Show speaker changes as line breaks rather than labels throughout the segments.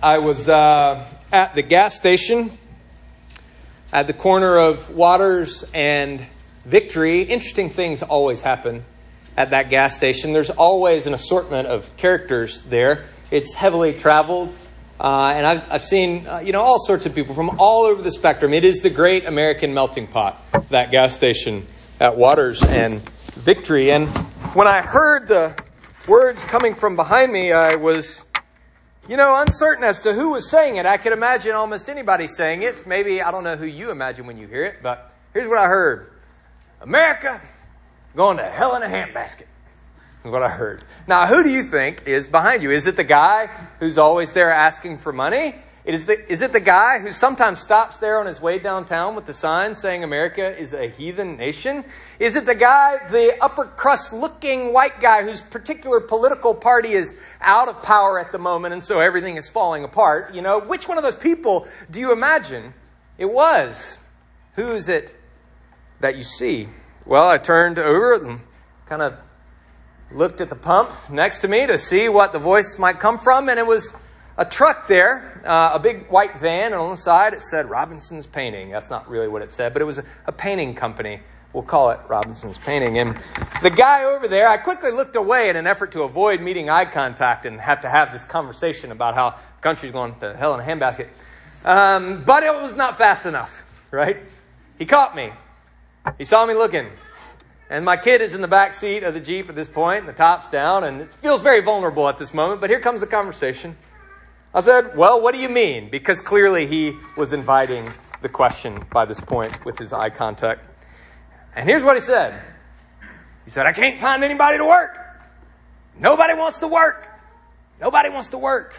I was at the gas station at the corner of Waters and Victory. Interesting things always happen at that gas station. There's always an assortment of characters there. It's heavily traveled. And I've seen, all sorts of people from all over the spectrum. It is the great American melting pot, that gas station at Waters and Victory. And when I heard the words coming from behind me, I was, uncertain as to who was saying it. I could imagine almost anybody saying it. Maybe, I don't know who you imagine when you hear it, but here's what I heard. America going to hell in a handbasket. Is what I heard. Now, who do you think is behind you? Is it the guy who's always there asking for money? Is it the guy who sometimes stops there on his way downtown with the sign saying America is a heathen nation? Is it the guy, the upper crust looking white guy whose particular political party is out of power at the moment and so everything is falling apart? Which one of those people do you imagine it was? Who is it that you see? Well, I turned over and kind of looked at the pump next to me to see what the voice might come from, and it was a truck there, a big white van, and on the side it said Robinson's Painting. That's not really what it said, but it was a painting company. We'll call it Robinson's Painting. And the guy over there, I quickly looked away in an effort to avoid meeting eye contact and have to have this conversation about how the country's going to hell in a handbasket. But it was not fast enough, right? He caught me. He saw me looking. And my kid is in the back seat of the Jeep at this point, and the top's down, and it feels very vulnerable at this moment. But here comes the conversation. I said, well, what do you mean? Because clearly he was inviting the question by this point with his eye contact. And here's what he said. He said, I can't find anybody to work. Nobody wants to work. Nobody wants to work.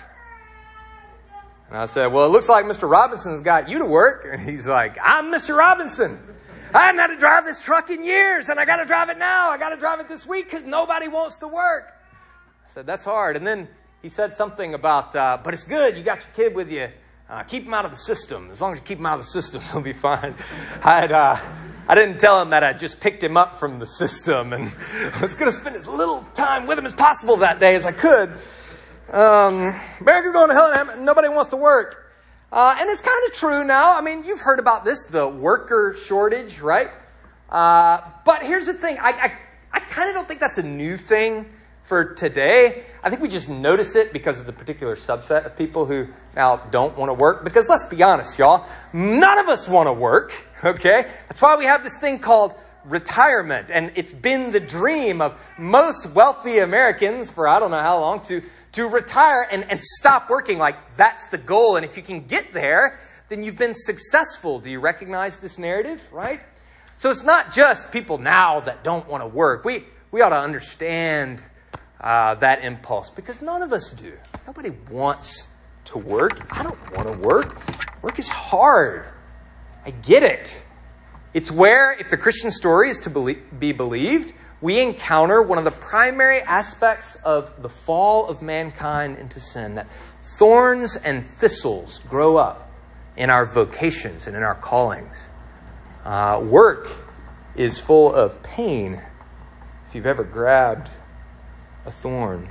And I said, well, it looks like Mr. Robinson's got you to work. And he's like, I'm Mr. Robinson. I haven't had to drive this truck in years, and I got to drive it now. I got to drive it this week because nobody wants to work. I said, that's hard. And then he said something about, but it's good. You got your kid with you. Keep him out of the system. As long as you keep him out of the system, he'll be fine. I didn't tell him that I just picked him up from the system, and I was going to spend as little time with him as possible that day as I could. America's going to hell, and nobody wants to work. And it's kind of true now. I mean, you've heard about this, the worker shortage, right? But here's the thing. I kind of don't think that's a new thing for today. I think we just notice it because of the particular subset of people who now don't want to work. Because let's be honest, y'all, none of us want to work, okay? That's why we have this thing called retirement. And it's been the dream of most wealthy Americans for I don't know how long to retire and stop working. Like, that's the goal. And if you can get there, then you've been successful. Do you recognize this narrative, right? So it's not just people now that don't want to work. We ought to understand that impulse because none of us do. Nobody wants to work. I don't want to work. Work is hard. I get it. It's where, if the Christian story is to be believed, we encounter one of the primary aspects of the fall of mankind into sin, that thorns and thistles grow up in our vocations and in our callings. Work is full of pain. If you've ever grabbed a thorn,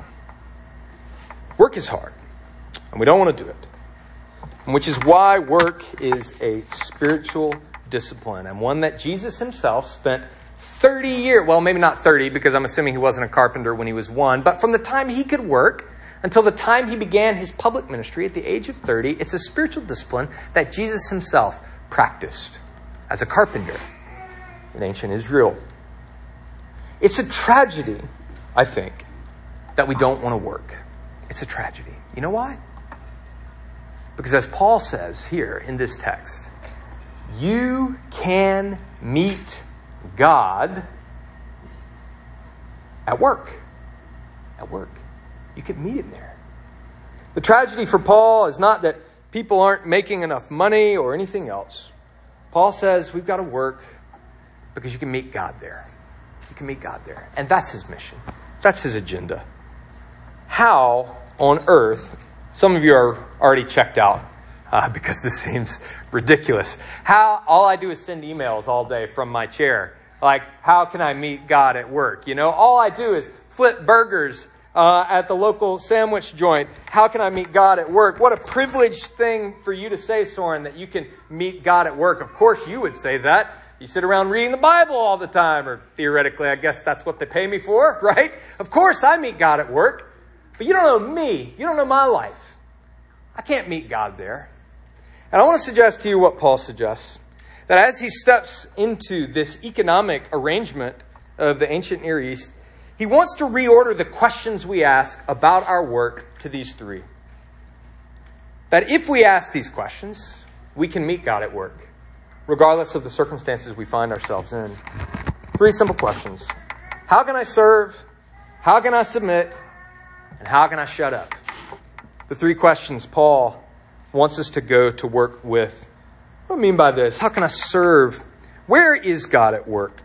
work is hard, and we don't want to do it. Which is why work is a spiritual discipline, and one that Jesus himself spent 30 years, well, maybe not 30, because I'm assuming he wasn't a carpenter when he was 1, but from the time he could work until the time he began his public ministry at the age of 30, it's a spiritual discipline that Jesus himself practiced as a carpenter in ancient Israel. It's a tragedy, I think, that we don't want to work. It's a tragedy. You know why? Because as Paul says here in this text, you can meet God at work. At work. You could meet him there. The tragedy for Paul is not that people aren't making enough money or anything else. Paul says we've got to work because you can meet God there. You can meet God there. And that's his mission. That's his agenda. How on earth, some of you are already checked out because this seems ridiculous. All I do is send emails all day from my chair. Like, how can I meet God at work? All I do is flip burgers at the local sandwich joint. How can I meet God at work? What a privileged thing for you to say, Soren, that you can meet God at work. Of course you would say that. You sit around reading the Bible all the time, or theoretically, I guess that's what they pay me for, right? Of course I meet God at work. But you don't know me. You don't know my life. I can't meet God there. And I want to suggest to you what Paul suggests. That as he steps into this economic arrangement of the ancient Near East, he wants to reorder the questions we ask about our work to these three. That if we ask these questions, we can meet God at work, regardless of the circumstances we find ourselves in. Three simple questions. How can I serve? How can I submit? And how can I shut up? The three questions Paul wants us to go to work with. What do I mean by this? How can I serve? Where is God at work?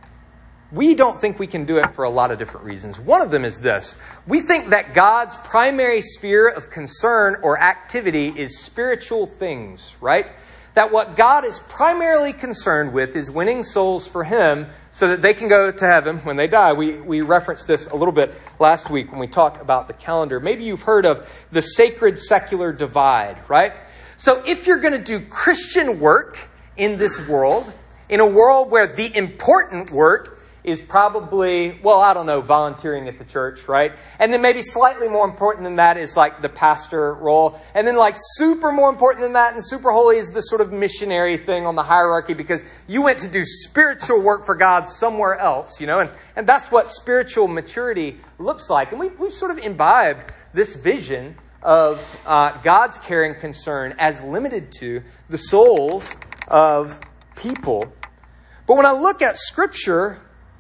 We don't think we can do it for a lot of different reasons. One of them is this. We think that God's primary sphere of concern or activity is spiritual things, right? That what God is primarily concerned with is winning souls for Him so that they can go to heaven when they die. We referenced this a little bit last week when we talked about the calendar. Maybe you've heard of the sacred-secular divide, right? So if you're going to do Christian work in this world, in a world where the important work is probably, volunteering at the church, right? And then maybe slightly more important than that is like the pastor role. And then like super more important than that and super holy is this sort of missionary thing on the hierarchy because you went to do spiritual work for God somewhere else, and that's what spiritual maturity looks like. And we've sort of imbibed this vision of God's care and concern as limited to the souls of people. But when I look at Scripture,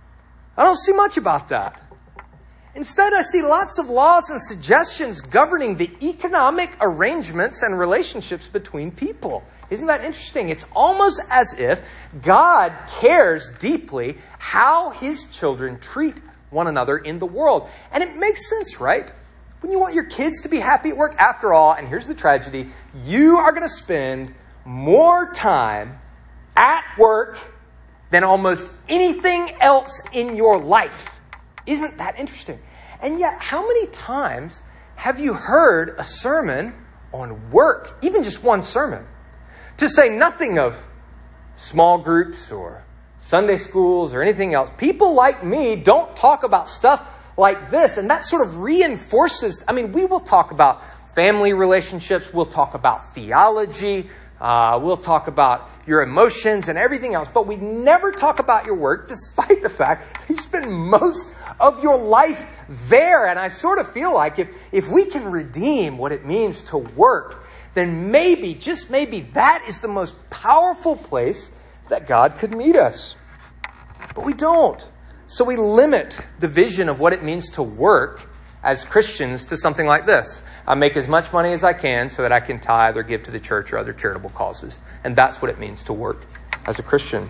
I don't see much about that. Instead, I see lots of laws and suggestions governing the economic arrangements and relationships between people. Isn't that interesting? It's almost as if God cares deeply how His children treat one another in the world. And it makes sense, right? When you want your kids to be happy at work, after all, and here's the tragedy, you are going to spend more time at work than almost anything else in your life. Isn't that interesting? And yet, how many times have you heard a sermon on work, even just one sermon, to say nothing of small groups or Sunday schools or anything else? People like me don't talk about stuff like this, and that sort of reinforces, we will talk about family relationships, we'll talk about theology, we'll talk about your emotions and everything else, but we never talk about your work, despite the fact that you spend most of your life there. And I sort of feel like if we can redeem what it means to work, then maybe, just maybe, that is the most powerful place that God could meet us. But we don't. So we limit the vision of what it means to work as Christians to something like this. I make as much money as I can so that I can tithe or give to the church or other charitable causes. And that's what it means to work as a Christian.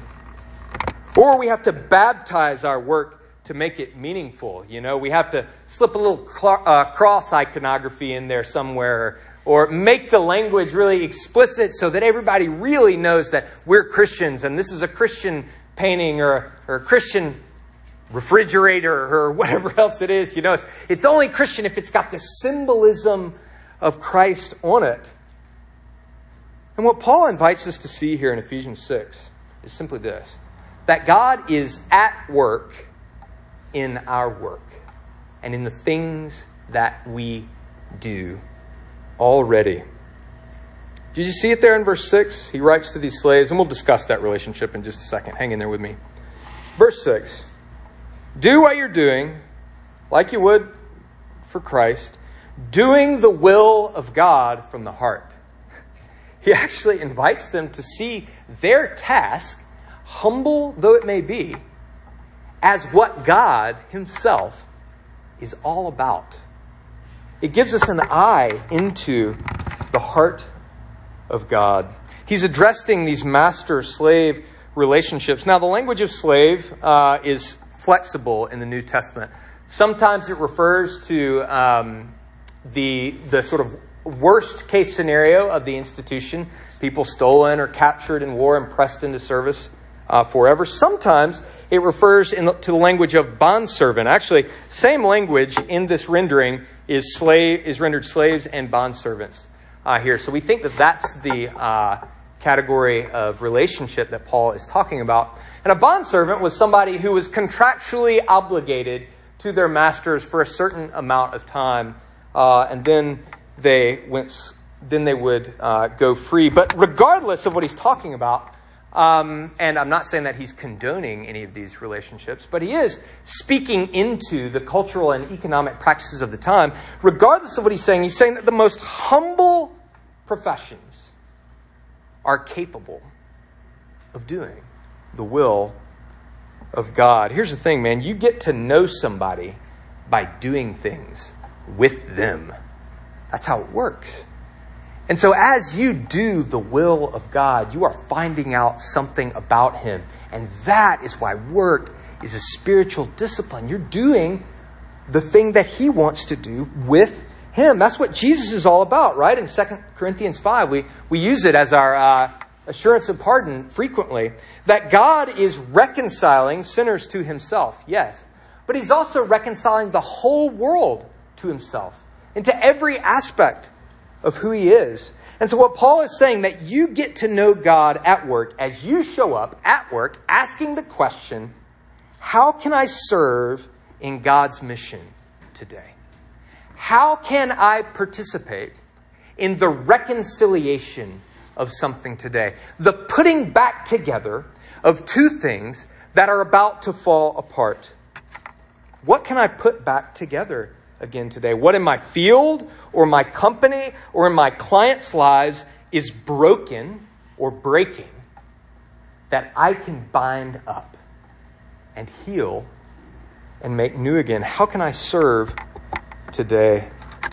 Or we have to baptize our work to make it meaningful. We have to slip a little cross iconography in there somewhere, or make the language really explicit so that everybody really knows that we're Christians and this is a Christian painting or a Christian refrigerator or whatever else it is. It's only Christian if it's got the symbolism of Christ on it. And what Paul invites us to see here in Ephesians 6 is simply this: that God is at work in our work and in the things that we do already. Did you see it there in verse 6? He writes to these slaves, and we'll discuss that relationship in just a second. Hang in there with me. Verse 6. Do what you're doing like you would for Christ, doing the will of God from the heart. He actually invites them to see their task, humble though it may be, as what God Himself is all about. It gives us an eye into the heart of God. He's addressing these master-slave relationships. Now, the language of slave is flexible in the New Testament. Sometimes it refers to the sort of worst case scenario of the institution, people stolen or captured in war and pressed into service forever. Sometimes it refers to the language of bondservant. Actually, same language in this rendering is rendered slaves and bondservants here. So we think that that's the category of relationship that Paul is talking about. And a bondservant was somebody who was contractually obligated to their masters for a certain amount of time, and then they would go free. But regardless of what he's talking about, and I'm not saying that he's condoning any of these relationships, but he is speaking into the cultural and economic practices of the time. Regardless of what he's saying that the most humble professions are capable of doing the will of God. Here's the thing, man. You get to know somebody by doing things with them. That's how it works. And so as you do the will of God, you are finding out something about him. And that is why work is a spiritual discipline. You're doing the thing that he wants to do with him. That's what Jesus is all about, right? In 2 Corinthians 5, we use it as our assurance of pardon frequently, that God is reconciling sinners to himself, yes. But he's also reconciling the whole world to himself, into every aspect of who he is. And so what Paul is saying, that you get to know God at work as you show up at work asking the question, how can I serve in God's mission today? How can I participate in the reconciliation of something today? The putting back together of two things that are about to fall apart. What can I put back together again today? What in my field or my company or in my clients' lives is broken or breaking that I can bind up and heal and make new again? How can I serve today?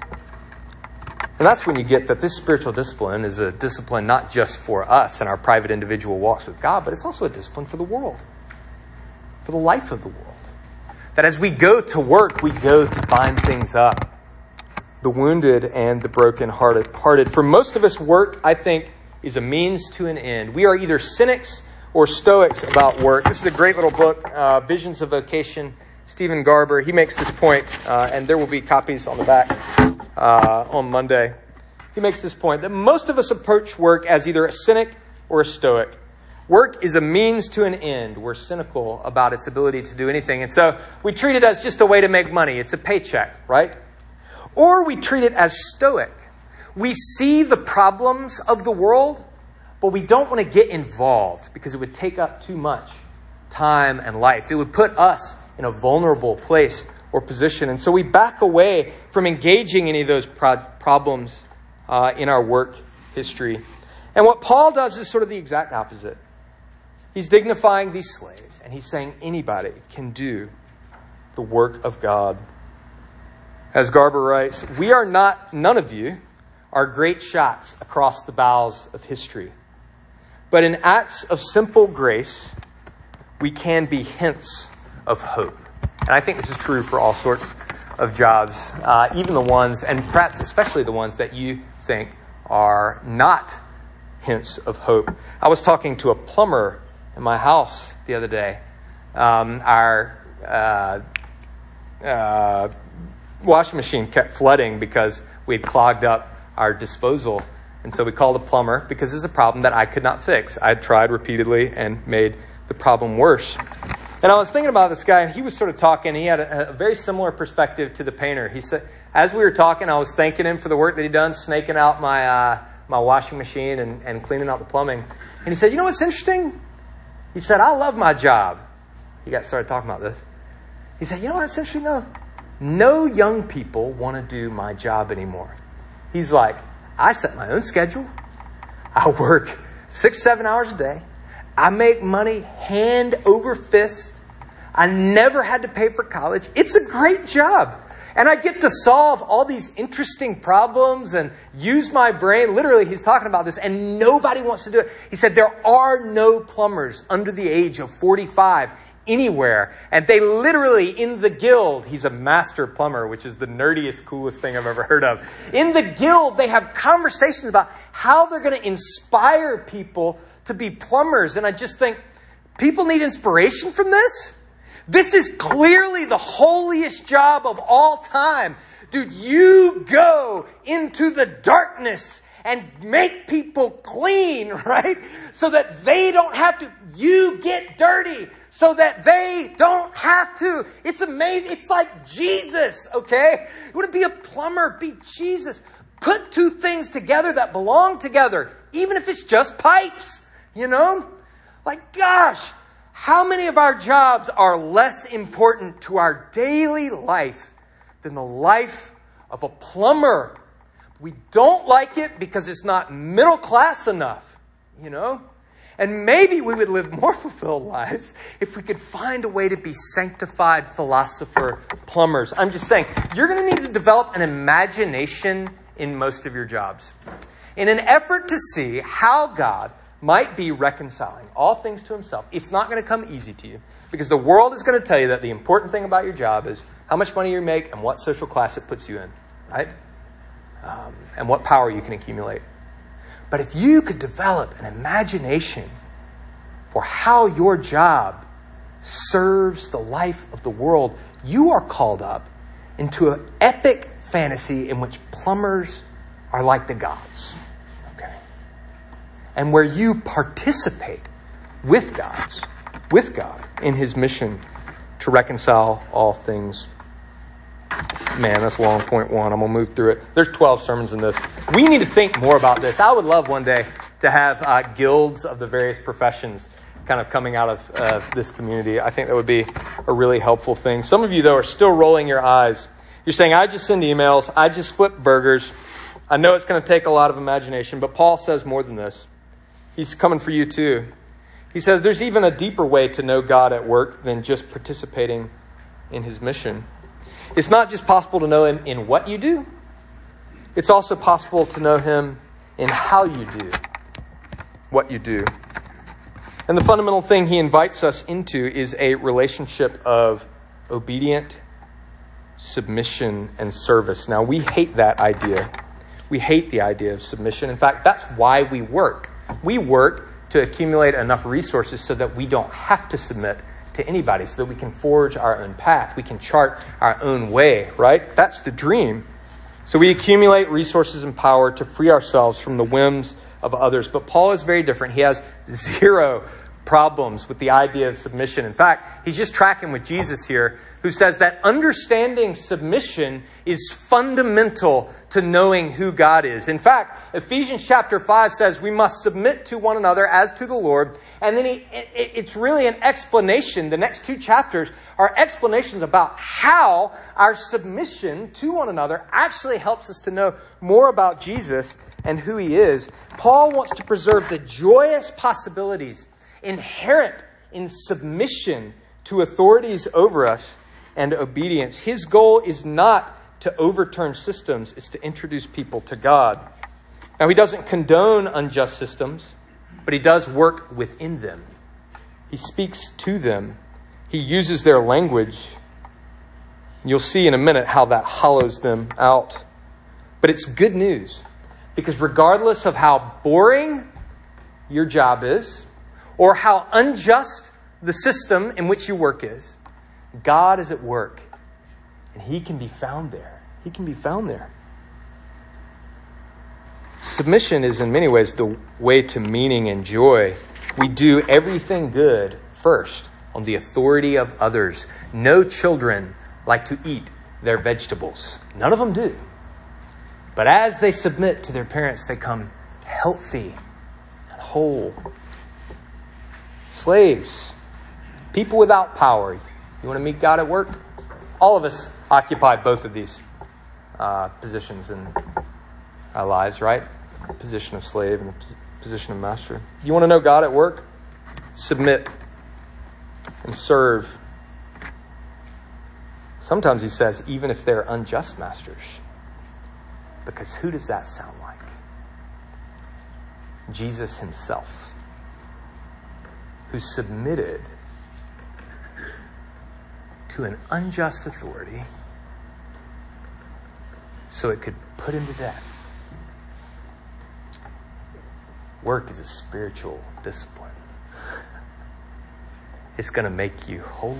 And that's when you get that this spiritual discipline is a discipline not just for us and our private individual walks with God, but it's also a discipline for the world, for the life of the world. That as we go to work, we go to bind things up, the wounded and the broken-hearted. For most of us, work, I think, is a means to an end. We are either cynics or stoics about work. This is a great little book, Visions of Vocation. Stephen Garber, he makes this point, and there will be copies on the back on Monday. He makes this point that most of us approach work as either a cynic or a stoic. Work is a means to an end. We're cynical about its ability to do anything. And so we treat it as just a way to make money. It's a paycheck, right? Or we treat it as stoic. We see the problems of the world, but we don't want to get involved because it would take up too much time and life. It would put us in a vulnerable place or position. And so we back away from engaging any of those problems in our work history. And what Paul does is sort of the exact opposite. He's dignifying these slaves, and he's saying anybody can do the work of God. As Garber writes, none of you are great shots across the bows of history. But in acts of simple grace, we can be hints of hope. And I think this is true for all sorts of jobs, even the ones, and perhaps especially the ones that you think are not hints of hope. I was talking to a plumber in my house the other day. Our washing machine kept flooding because we had clogged up our disposal. And so we called a plumber because it's a problem that I could not fix. I had tried repeatedly and made the problem worse. And I was thinking about this guy, and he was sort of talking. He had a very similar perspective to the painter. He said, as we were talking, I was thanking him for the work that he'd done, snaking out my washing machine and cleaning out the plumbing. And he said, you know what's interesting? He said, I love my job. He got started talking about this. He said, you know what's interesting though? No young people want to do my job anymore. He's like, I set my own schedule. I work 6-7 hours a day. I make money hand over fist. I never had to pay for college. It's a great job. And I get to solve all these interesting problems and use my brain. Literally, he's talking about this, and nobody wants to do it. He said there are no plumbers under the age of 45 anywhere. And they literally, in the guild, he's a master plumber, which is the nerdiest, coolest thing I've ever heard of. In the guild, they have conversations about how they're going to inspire people to be plumbers. And I just think, People need inspiration from this? This is clearly the holiest job of all time. Dude, you go into the darkness and make people clean, right? So that they don't have to. You get dirty so that they don't have to. It's amazing. It's like Jesus, okay? You want to be a plumber? Be Jesus. Put two things together that belong together, even if it's just pipes, you know? Like, gosh, how many of our jobs are less important to our daily life than the life of a plumber? We don't like it because it's not middle class enough, you know? And maybe we would live more fulfilled lives if we could find a way to be sanctified philosopher plumbers. I'm just saying, you're going to need to develop an imagination in most of your jobs in an effort to see how God might be reconciling all things to himself. It's not going to come easy to you because the world is going to tell you that the important thing about your job is how much money you make and what social class it puts you in, right? And what power you can accumulate. But if you could develop an imagination for how your job serves the life of the world, you are called up into an epic fantasy in which plumbers are like the gods. Okay? And where you participate with God in his mission to reconcile all things. Man, that's long point one. I'm going to move through it. There's 12 sermons in this. We need to think more about this. I would love one day to have guilds of the various professions kind of coming out of this community. I think that would be a really helpful thing. Some of you, though, are still rolling your eyes. You're saying, I just send emails. I just flip burgers. I know it's going to take a lot of imagination, but Paul says more than this. He's coming for you too. He says there's even a deeper way to know God at work than just participating in his mission. It's not just possible to know him in what you do. It's also possible to know him in how you do what you do. And the fundamental thing he invites us into is a relationship of obedient submission and service. Now, we hate that idea. We hate the idea of submission. In fact, that's why we work. We work to accumulate enough resources so that we don't have to submit to anybody, so that we can forge our own path. We can chart our own way, right? That's the dream. So we accumulate resources and power to free ourselves from the whims of others. But Paul is very different. He has zero problems with the idea of submission. In fact, he's just tracking with Jesus here, who says that understanding submission is fundamental to knowing who God is. In fact, Ephesians chapter 5 says we must submit to one another as to the Lord. And then it's really an explanation. The next two chapters are explanations about how our submission to one another actually helps us to know more about Jesus and who he is. Paul wants to preserve the joyous possibilities inherent in submission to authorities over us and obedience. His goal is not to overturn systems, it's to introduce people to God. Now, he doesn't condone unjust systems, but he does work within them. He speaks to them. He uses their language. You'll see in a minute how that hollows them out. But it's good news, because regardless of how boring your job is, or how unjust the system in which you work is, God is at work. And he can be found there. He can be found there. Submission is in many ways the way to meaning and joy. We do everything good first on the authority of others. No children like to eat their vegetables. None of them do. But as they submit to their parents, they come healthy and whole. Slaves, people without power. You want to meet God at work? All of us occupy both of these positions in our lives, right? The position of slave and the position of master. You want to know God at work? Submit and serve. Sometimes he says, even if they're unjust masters. Because who does that sound like? Jesus himself, who submitted to an unjust authority so it could put him to death. Work is a spiritual discipline. is going to make you holy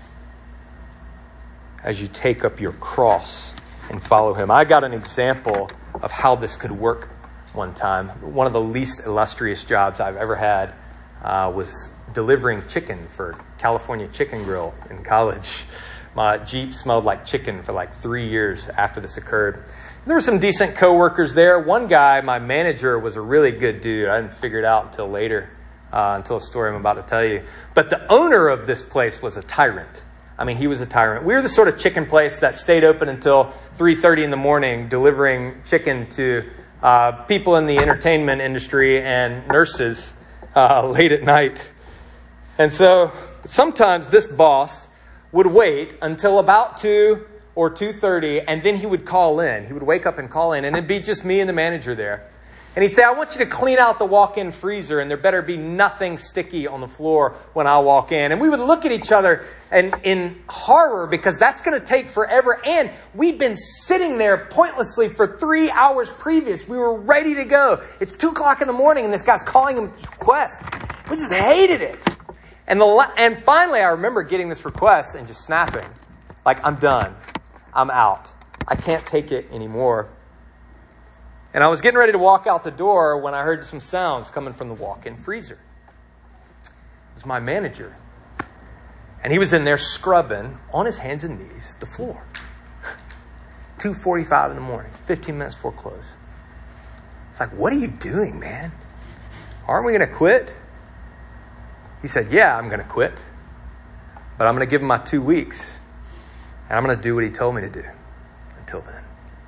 as you take up your cross and follow him. I got an example of how this could work one time. One of the least illustrious jobs I've ever had was delivering chicken for California Chicken Grill in college. My Jeep smelled like chicken for like 3 years after this occurred. There were some decent coworkers there. One guy, my manager, was a really good dude. I didn't figure it out until later, until a story I'm about to tell you. But the owner of this place was a tyrant. I mean, he was a tyrant. We were the sort of chicken place that stayed open until 3:30 in the morning, delivering chicken to people in the entertainment industry and nurses late at night. And so sometimes this boss would wait until about 2 or 2:30, and then he would call in. He would wake up and call in, and it'd be just me and the manager there. And he'd say, I want you to clean out the walk-in freezer, and there better be nothing sticky on the floor when I walk in. And we would look at each other and in horror, because that's going to take forever. And we'd been sitting there pointlessly for 3 hours previous. We were ready to go. It's 2 o'clock in the morning, and this guy's calling him this request. We just hated it. And finally, I remember getting this request and just snapping. Like, I'm done. I'm out. I can't take it anymore. And I was getting ready to walk out the door when I heard some sounds coming from the walk-in freezer. It was my manager. And he was in there scrubbing on his hands and knees the floor. 2:45 in the morning, 15 minutes before close. It's like, what are you doing, man? Aren't we going to quit? He said, yeah, I'm going to quit. But I'm going to give him my 2 weeks. And I'm going to do what he told me to do until then.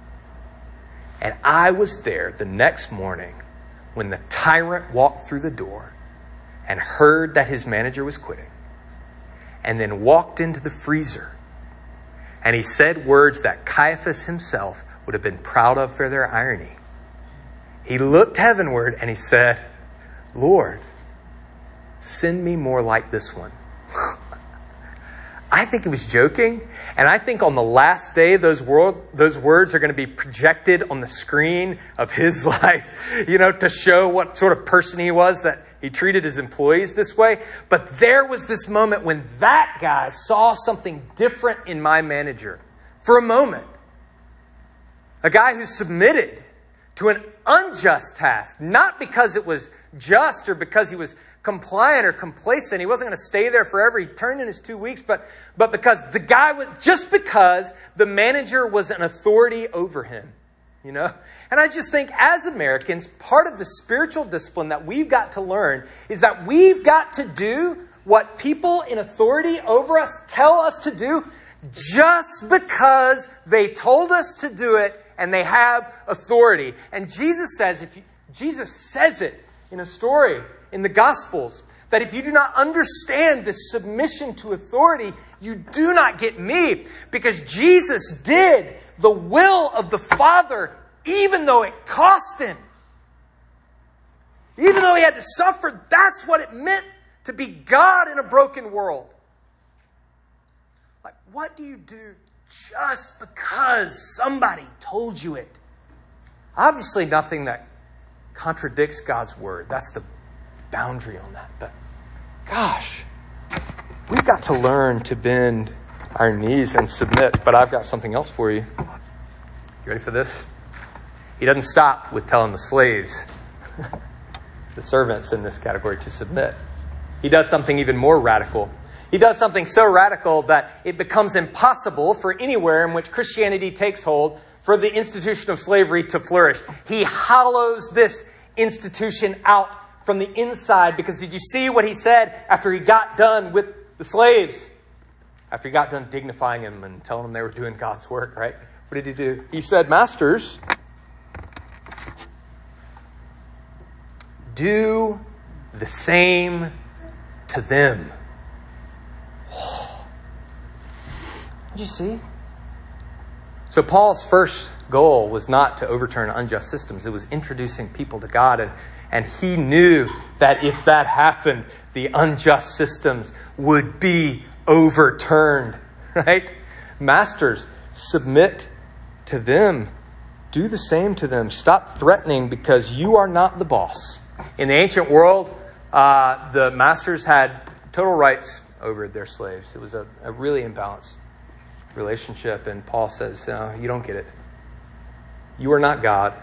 And I was there the next morning when the tyrant walked through the door and heard that his manager was quitting, and then walked into the freezer. And he said words that Caiaphas himself would have been proud of for their irony. He looked heavenward and he said, Lord, send me more like this one. I think he was joking. And I think on the last day, those words are going to be projected on the screen of his life, to show what sort of person he was, that he treated his employees this way. But there was this moment when that guy saw something different in my manager for a moment. A guy who submitted to an unjust task, not because it was just or because he was compliant or complacent. He wasn't going to stay there forever. He turned in his 2 weeks, but because because the manager was an authority over him, And I just think as Americans, part of the spiritual discipline that we've got to learn is that we've got to do what people in authority over us tell us to do just because they told us to do it and they have authority. And Jesus says it in a story in the Gospels, that if you do not understand this submission to authority, you do not get me. Because Jesus did the will of the Father, even though it cost him. Even though he had to suffer, that's what it meant to be God in a broken world. Like, what do you do just because somebody told you it? Obviously nothing that contradicts God's word. That's the boundary on that. But gosh, we've got to learn to bend our knees and submit. But I've got something else for you. You ready for this? He doesn't stop with telling the slaves, the servants in this category, to submit. He does something even more radical. He does something so radical that it becomes impossible for anywhere in which Christianity takes hold for the institution of slavery to flourish. He hollows this institution out from the inside. Because did you see what he said after he got done with the slaves? After he got done dignifying them and telling them they were doing God's work, right? What did he do? He said, Masters, do the same to them. Did you see? So Paul's first goal was not to overturn unjust systems. It was introducing people to God. And he knew that if that happened, the unjust systems would be overturned, right? Masters, submit to them. Do the same to them. Stop threatening because you are not the boss. In the ancient world, the masters had total rights over their slaves. It was a really imbalanced relationship. And Paul says, no, you don't get it. You are not God.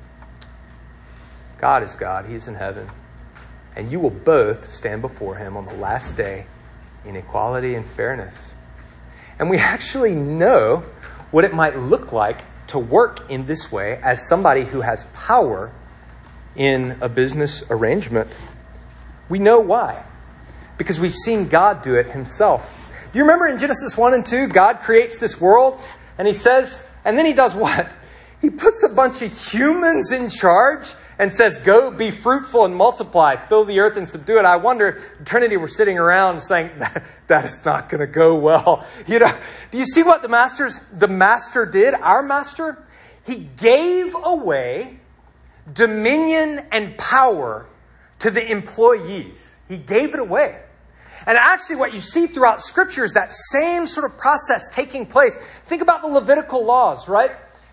God is God. He's in heaven. And you will both stand before him on the last day in equality and fairness. And we actually know what it might look like to work in this way as somebody who has power in a business arrangement. We know why. Because we've seen God do it himself. Do you remember in Genesis 1 and 2, God creates this world and he says, and then he does what? He puts a bunch of humans in charge and says, go be fruitful and multiply, fill the earth and subdue it. I wonder, Trinity were sitting around saying, that is not going to go well. You know, do you see what the master did? Our master, he gave away dominion and power to the employees. He gave it away. And actually what you see throughout Scripture is that same sort of process taking place. Think about the Levitical laws, right?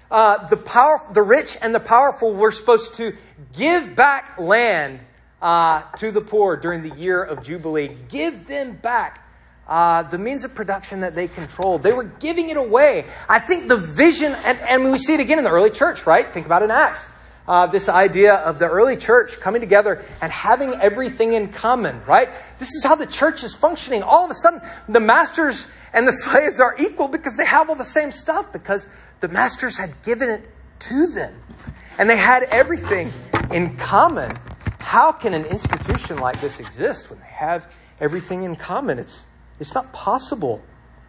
The rich and the powerful were supposed to give back land to the poor during the year of Jubilee. Give them back the means of production that they controlled. They were giving it away. I think the vision, and we see it again in the early church, right? Think about it in Acts. This idea of the early church coming together and having everything in common, right? This is how the church is functioning. All of a sudden, the masters and the slaves are equal because they have all the same stuff, because the masters had given it to them. And they had everything in common. How can an institution like this exist when they have everything in common? It's not possible.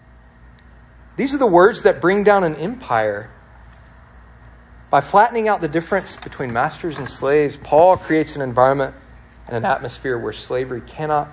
These are the words that bring down an empire. By flattening out the difference between masters and slaves, Paul creates an environment and an atmosphere where slavery cannot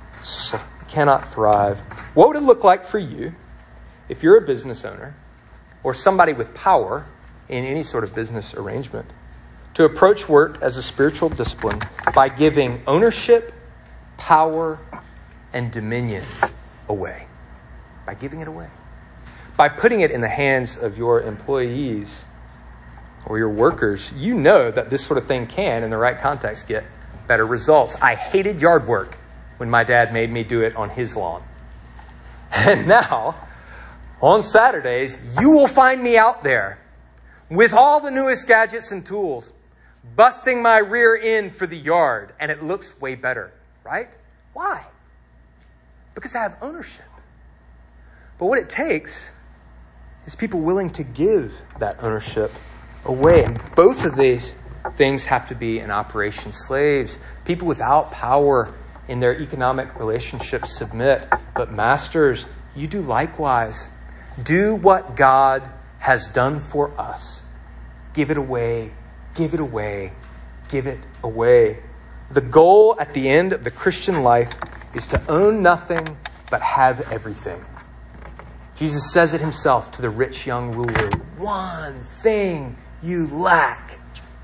thrive. What would it look like for you if you're a business owner or somebody with power in any sort of business arrangement to approach work as a spiritual discipline by giving ownership, power, and dominion away? By giving it away. By putting it in the hands of your employees or your workers. You know that this sort of thing can, in the right context, get better results. I hated yard work when my dad made me do it on his lawn. And now, on Saturdays, you will find me out there with all the newest gadgets and tools, busting my rear end for the yard, and it looks way better, right? Why? Because I have ownership. But what it takes is people willing to give that ownership away. And both of these things have to be in operation. Slaves, people without power in their economic relationships, submit. But masters, you do likewise. Do what God has done for us. Give it away. Give it away. Give it away. The goal at the end of the Christian life is to own nothing but have everything. Jesus says it himself to the rich young ruler. One thing you lack.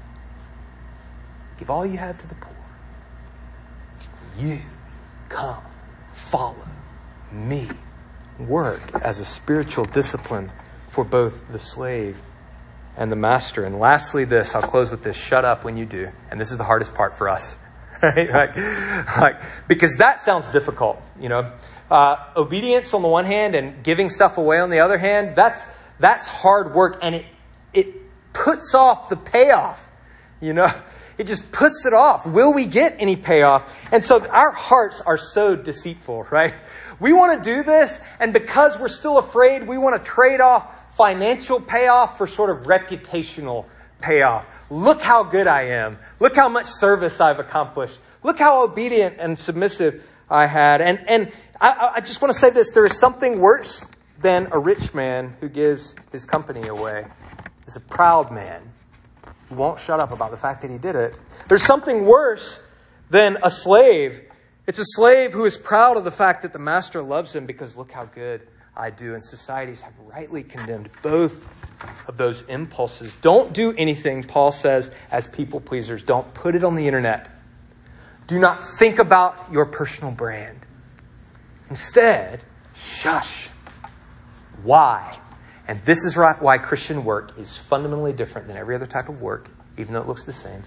Give all you have to the poor. You come, follow me. Work as a spiritual discipline for both the slave and the master. And lastly, this, I'll close with this. Shut up when you do. And this is the hardest part for us. Right? Because that sounds difficult, you know. Obedience on the one hand and giving stuff away on the other hand, that's hard work, and it puts off the payoff, you know. It just puts it off. Will we get any payoff? And so our hearts are so deceitful, right? We want to do this, and because we're still afraid, we want to trade off financial payoff for sort of reputational payoff. Look how good I am. Look how much service I've accomplished. Look how obedient and submissive I had. And I just want to say this. There is something worse than a rich man who gives his company away. There's a proud man who won't shut up about the fact that he did it. There's something worse than a slave. It's a slave who is proud of the fact that the master loves him because look how good I do. And societies have rightly condemned both of those impulses. Don't do anything, Paul says, as people pleasers. Don't put it on the internet. Do not think about your personal brand. Instead, shush. Why? And this is why Christian work is fundamentally different than every other type of work, even though it looks the same.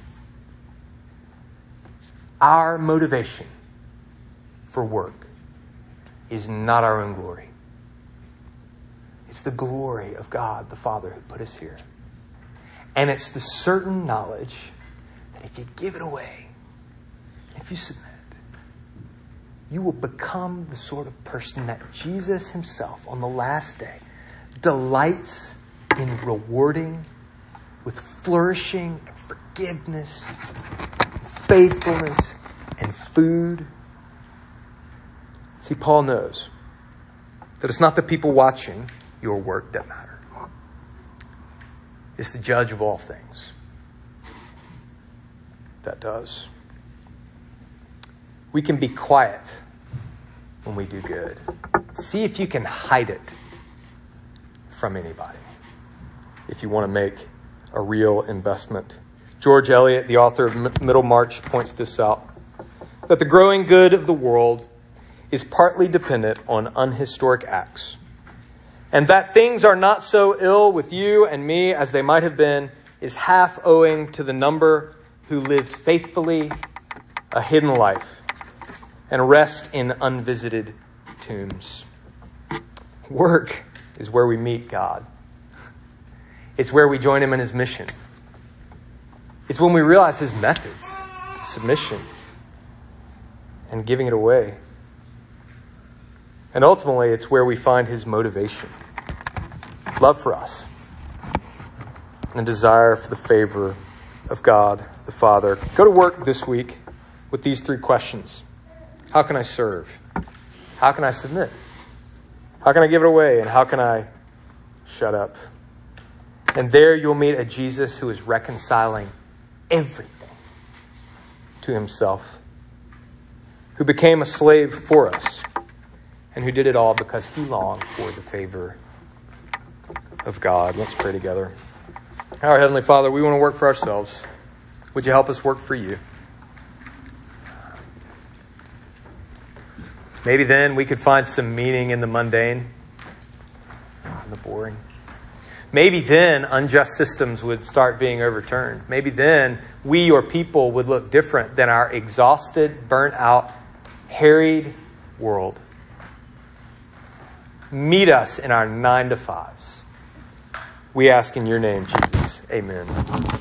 Our motivation for work is not our own glory. It's the glory of God, the Father, who put us here. And it's the certain knowledge that if you give it away, if you submit, you will become the sort of person that Jesus himself on the last day delights in rewarding with flourishing and forgiveness, and faithfulness and food. See, Paul knows that it's not the people watching your work that matter. It's the judge of all things that does. We can be quiet when we do good. See if you can hide it from anybody if you want to make a real investment. George Eliot, the author of Middlemarch, points this out, that the growing good of the world is partly dependent on unhistoric acts, and that things are not so ill with you and me as they might have been is half owing to the number who lived faithfully a hidden life and rest in unvisited tombs. Work is where we meet God. It's where we join him in his mission. It's when we realize his methods, submission, and giving it away. And ultimately, it's where we find his motivation, love for us, and a desire for the favor of God the Father. Go to work this week with these 3 questions. How can I serve? How can I submit? How can I give it away? And how can I shut up? And there you'll meet a Jesus who is reconciling everything to himself, who became a slave for us, and who did it all because he longed for the favor of God. Let's pray together. Our Heavenly Father, we want to work for ourselves. Would you help us work for you? Maybe then we could find some meaning in the mundane and the boring. Maybe then unjust systems would start being overturned. Maybe then we, your people, would look different than our exhausted, burnt out, harried world. Meet us in our 9 to 5s. We ask in your name, Jesus. Amen.